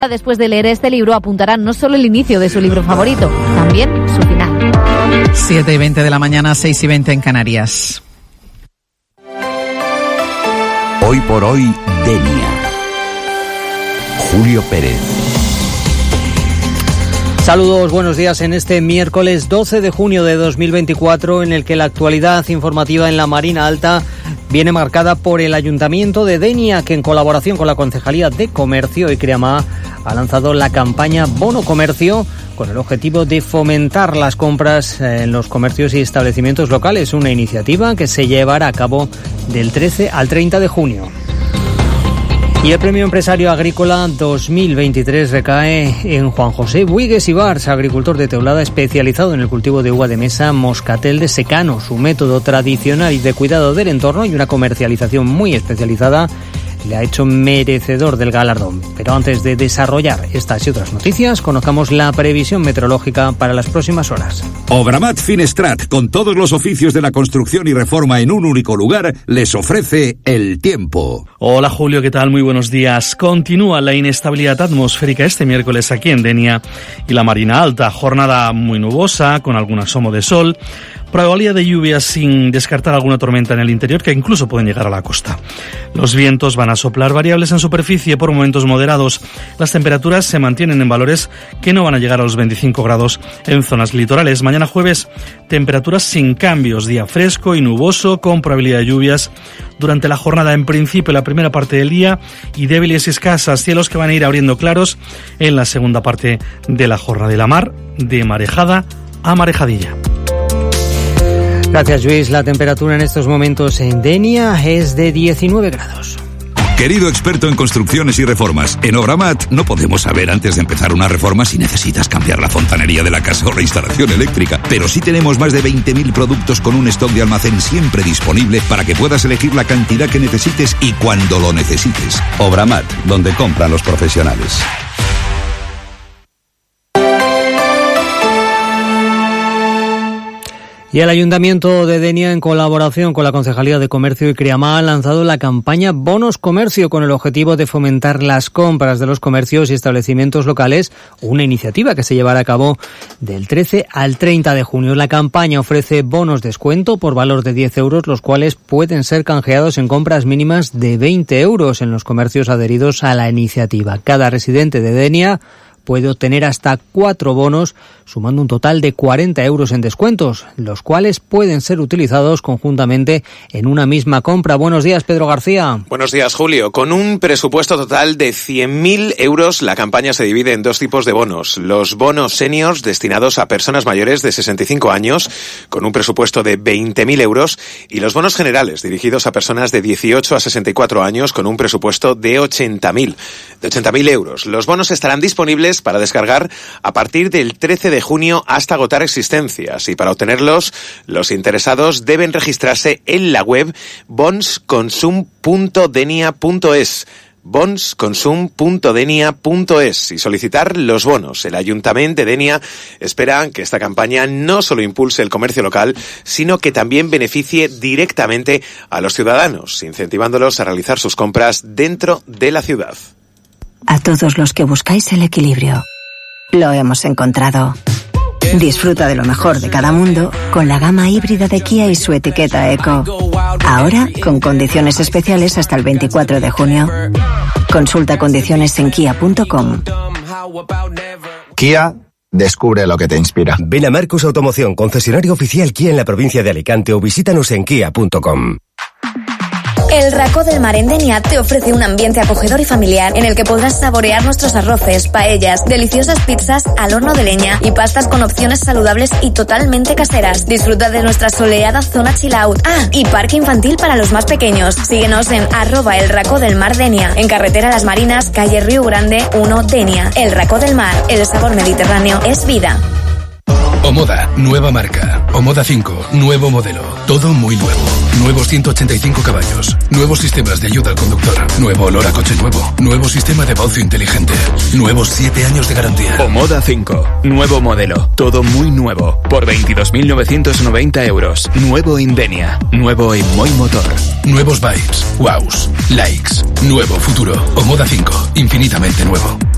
Después de leer este libro apuntará no solo el inicio de su libro favorito, también su final. 7:20 de la mañana, 6:20 en Canarias. Hoy por hoy, Denia. Julio Pérez. Saludos, buenos días en este miércoles 12 de junio de 2024, en el que la actualidad informativa en la Marina Alta viene marcada por el Ayuntamiento de Denia, que en colaboración con la Concejalía de Comercio y Creamá ha lanzado la campaña Bono Comercio con el objetivo de fomentar las compras en los comercios y establecimientos locales, una iniciativa que se llevará a cabo del 13 al 30 de junio. Y el Premio Empresario Agrícola 2023 recae en Juan José Buigues Ibars, agricultor de Teulada especializado en el cultivo de uva de mesa Moscatel de secano. Su método tradicional y de cuidado del entorno y una comercialización muy especializada le ha hecho merecedor del galardón. Pero antes de desarrollar estas y otras noticias, conozcamos la previsión meteorológica para las próximas horas. Obramat Finestrat, con todos los oficios de la construcción y reforma en un único lugar, les ofrece el tiempo. Hola Julio, ¿qué tal? Muy buenos días. Continúa la inestabilidad atmosférica este miércoles aquí en Denia y la Marina Alta. Jornada muy nubosa, con algún asomo de sol. Probabilidad de lluvias sin descartar alguna tormenta en el interior, que incluso pueden llegar a la costa. Los vientos van a soplar variables en superficie, por momentos moderados. Las temperaturas se mantienen en valores que no van a llegar a los 25 grados en zonas litorales. Mañana jueves, temperaturas sin cambios, día fresco y nuboso, con probabilidad de lluvias durante la jornada, en principio la primera parte del día, y débiles y escasas, cielos que van a ir abriendo claros en la segunda parte de la jornada. De la mar, de marejada a marejadilla. Gracias, Luis. La temperatura en estos momentos en Denia es de 19 grados. Querido experto en construcciones y reformas, en Obramat no podemos saber antes de empezar una reforma si necesitas cambiar la fontanería de la casa o la instalación eléctrica, pero sí tenemos más de 20.000 productos con un stock de almacén siempre disponible para que puedas elegir la cantidad que necesites y cuando lo necesites. Obramat, donde compran los profesionales. Y el Ayuntamiento de Denia, en colaboración con la Concejalía de Comercio y Creamá, ha lanzado la campaña Bonos Comercio con el objetivo de fomentar las compras de los comercios y establecimientos locales, una iniciativa que se llevará a cabo del 13 al 30 de junio. La campaña ofrece bonos descuento por valor de 10 euros, los cuales pueden ser canjeados en compras mínimas de 20 euros en los comercios adheridos a la iniciativa. Cada residente de Denia puede obtener hasta 4 bonos, sumando un total de 40 euros en descuentos, los cuales pueden ser utilizados conjuntamente en una misma compra. Buenos días, Pedro García. Buenos días, Julio. Con un presupuesto total de 100.000 euros, la campaña se divide en dos tipos de bonos. Los bonos seniors, destinados a personas mayores de 65 años, con un presupuesto de 20.000 euros, y los bonos generales, dirigidos a personas de 18 a 64 años, con un presupuesto de 80.000 euros. Los bonos estarán disponibles para descargar a partir del 13 de junio hasta agotar existencias, y para obtenerlos los interesados deben registrarse en la web bonsconsum.denia.es bonsconsum.denia.es y solicitar los bonos. El Ayuntamiento de Denia espera que esta campaña no solo impulse el comercio local, sino que también beneficie directamente a los ciudadanos, incentivándolos a realizar sus compras dentro de la ciudad. A todos los que buscáis el equilibrio, lo hemos encontrado. Disfruta de lo mejor de cada mundo con la gama híbrida de Kia y su etiqueta Eco. Ahora con condiciones especiales hasta el 24 de junio. Consulta condiciones en kia.com. Kia, descubre lo que te inspira. Ven a Marcos Automoción, concesionario oficial Kia en la provincia de Alicante, o visítanos en kia.com. El Racó del Mar en Denia te ofrece un ambiente acogedor y familiar en el que podrás saborear nuestros arroces, paellas, deliciosas pizzas al horno de leña y pastas con opciones saludables y totalmente caseras. Disfruta de nuestra soleada zona chill out. Ah, y parque infantil para los más pequeños. Síguenos en @el Racó del Mar Denia, en carretera Las Marinas, calle Río Grande 1, Denia. El Racó del Mar, el sabor mediterráneo es vida. Omoda, nueva marca. Omoda 5, nuevo modelo. Todo muy nuevo. Nuevos 185 caballos. Nuevos sistemas de ayuda al conductor. Nuevo olor a coche nuevo. Nuevo sistema de baucio inteligente. Nuevos 7 años de garantía. Omoda 5, nuevo modelo. Todo muy nuevo. Por 22.990 euros. Nuevo en Denia. Nuevo en Moi Motor. Nuevos vibes. Wows. Likes. Nuevo futuro. Omoda 5, infinitamente nuevo.